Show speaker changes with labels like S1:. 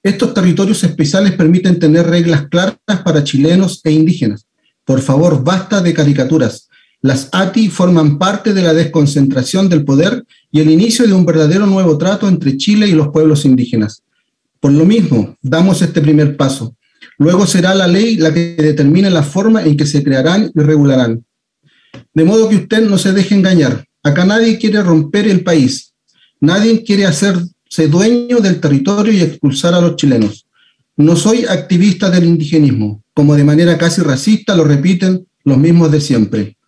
S1: Estos territorios especiales permiten tener reglas claras para chilenos e indígenas. Por favor, basta de caricaturas. Las ATI forman parte de la desconcentración del poder y el inicio de un verdadero nuevo trato entre Chile y los pueblos indígenas. Por lo mismo, damos este primer paso. Luego será la ley la que determine la forma en que se crearán y regularán. De modo que usted no se deje engañar. Acá nadie quiere romper el país. Nadie quiere hacerse dueño del territorio y expulsar a los chilenos. No soy activista del indigenismo, como de manera casi racista lo repiten los mismos de siempre.